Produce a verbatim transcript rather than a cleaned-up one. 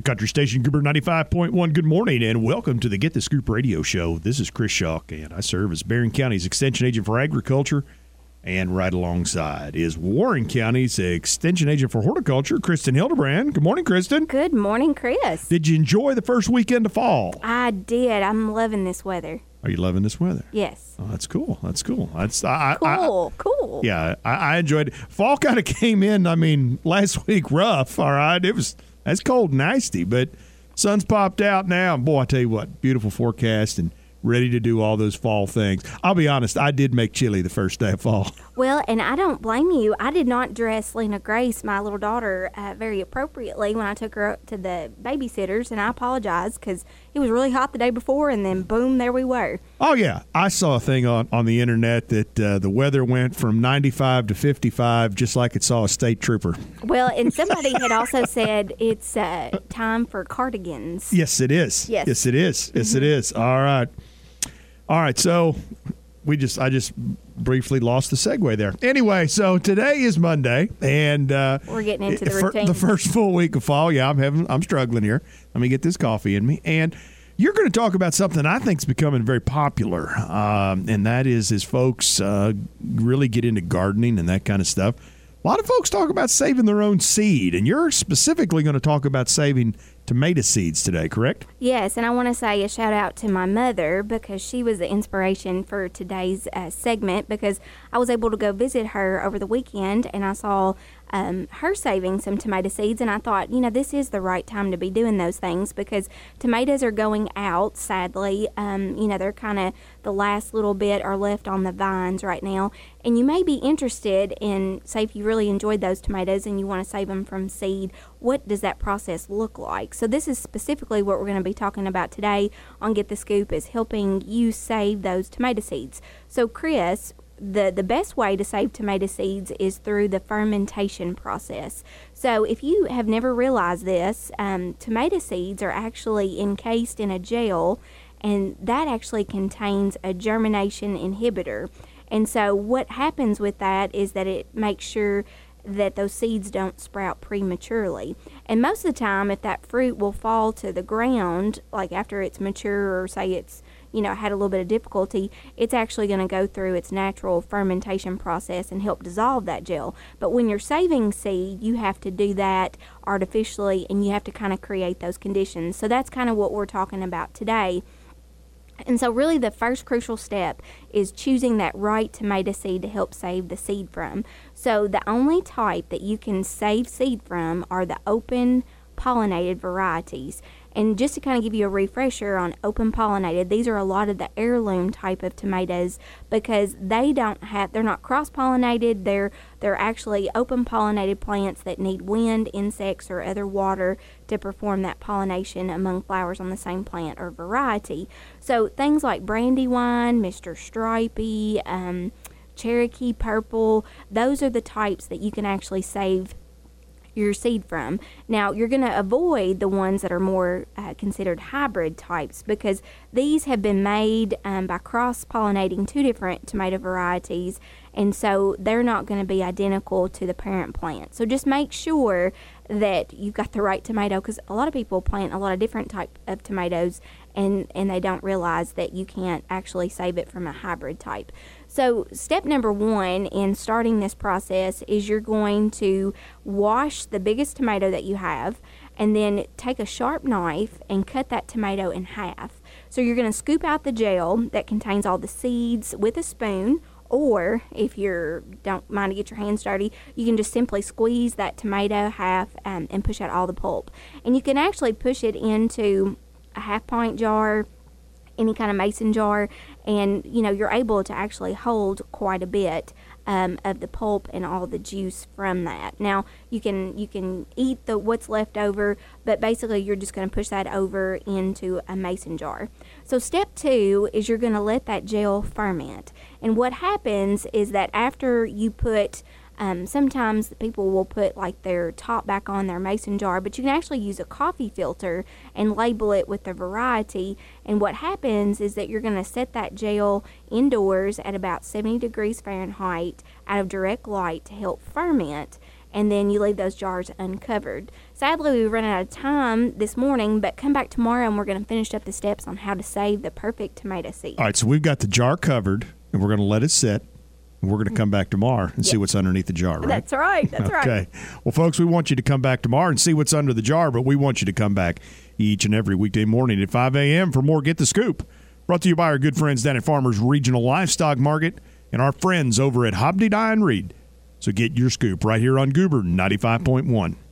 Country Station Goober ninety-five point one. Good morning and welcome to the Get the Scoop radio show. This is Chris Schock and I serve as Barron County's Extension Agent for Agriculture, and right alongside is Warren County's Extension Agent for Horticulture, Kristen Hildebrand. Good morning, Kristen. Good morning, Chris. Did you enjoy the first weekend of fall? I did. I'm loving this weather. Are you loving this weather? Yes. Oh, that's cool. That's cool. That's I, cool. I, cool. Yeah, I, I enjoyed it. Fall kind of came in, I mean, last week rough, all right? It was, that's cold and nasty, but sun's popped out now. Boy, I tell you what, beautiful forecast and ready to do all those fall things. I'll be honest, I did make chili the first day of fall. Well, and I don't blame you. I did not dress Lena Grace, my little daughter, uh, very appropriately when I took her up to the babysitters, and I apologize because it was really hot the day before, and then boom, there we were. Oh, yeah. I saw a thing on, on the internet that uh, the weather went from ninety-five to fifty-five just like it saw a state trooper. Well, and somebody had also said it's uh, time for cardigans. Yes, it is. Yes. Yes, it is. Yes, Mm-hmm. it is. All right. All right, so we just I just briefly lost the segue there. Anyway, so today is Monday, and uh, we're getting into the for, routine. The first full week of fall. Yeah, I'm having I'm struggling here. Let me get this coffee in me, and you're going to talk about something I think is becoming very popular, um, and that is as folks uh, really get into gardening and that kind of stuff. A lot of folks talk about saving their own seed, and you're specifically going to talk about saving tomato seeds today, correct? Yes, and I want to say a shout out to my mother because she was the inspiration for today's uh, segment because I was able to go visit her over the weekend and I saw um, her saving some tomato seeds, and I thought, you know, this is the right time to be doing those things because tomatoes are going out, sadly. Um, you know, they're kind of the last little bit are left on the vines right now, and you may be interested in, say, if you really enjoyed those tomatoes and you want to save them from seed, what does that process look like? So this is specifically what we're going to be talking about today on Get the Scoop, is helping you save those tomato seeds. So Chris, the, the best way to save tomato seeds is through the fermentation process. So if you have never realized this, um, tomato seeds are actually encased in a gel, and that actually contains a germination inhibitor. And so what happens with that is that it makes sure that those seeds don't sprout prematurely. And most of the time, if that fruit will fall to the ground, like after it's mature or say it's, you know, had a little bit of difficulty, it's actually going to go through its natural fermentation process and help dissolve that gel. But when you're saving seed, you have to do that artificially and you have to kind of create those conditions. So that's kind of what we're talking about today. And so really the first crucial step is choosing that right tomato seed to help save the seed from. So the only type that you can save seed from are the open pollinated varieties. And just to kind of give you a refresher on open pollinated, these are a lot of the heirloom type of tomatoes because they don't have, they're not cross pollinated, they're they're actually open pollinated plants that need wind, insects, or other water to perform that pollination among flowers on the same plant or variety. So things like Brandywine, Mister Stripey, um, Cherokee Purple, those are the types that you can actually save your seed from. Now, you're going to avoid the ones that are more uh, considered hybrid types because these have been made um, by cross-pollinating two different tomato varieties, and so they're not going to be identical to the parent plant. So just make sure that you've got the right tomato because a lot of people plant a lot of different type of tomatoes and, and they don't realize that you can't actually save it from a hybrid type. So step number one in starting this process is you're going to wash the biggest tomato that you have and then take a sharp knife and cut that tomato in half. So you're going to scoop out the gel that contains all the seeds with a spoon, or if you don't mind to get your hands dirty, you can just simply squeeze that tomato half um, and push out all the pulp. And you can actually push it into a half pint jar, any kind of mason jar, and you know you're able to actually hold quite a bit um, of the pulp and all the juice from that. Now you can you can eat the what's left over, but basically you're just going to push that over into a mason jar. So step two is you're going to let that gel ferment, and what happens is that after you put Um, sometimes people will put like their top back on their mason jar, but you can actually use a coffee filter and label it with the variety. And what happens is that you're going to set that gel indoors at about seventy degrees Fahrenheit out of direct light to help ferment. And then you leave those jars uncovered. sadly, we ran out of time this morning, but come back tomorrow and we're going to finish up the steps on how to save the perfect tomato seed. All right, so we've got the jar covered, and we're going to let it sit. And we're going to come back tomorrow and yep. see what's underneath the jar, right? That's right. That's okay. right. Okay. Well, folks, we want you to come back tomorrow and see what's under the jar, but we want you to come back each and every weekday morning at five a.m. for more Get the Scoop. Brought to you by our good friends down at Farmers Regional Livestock Market and our friends over at Hobdy Dye and Reed. So get your scoop right here on Goober ninety-five point one.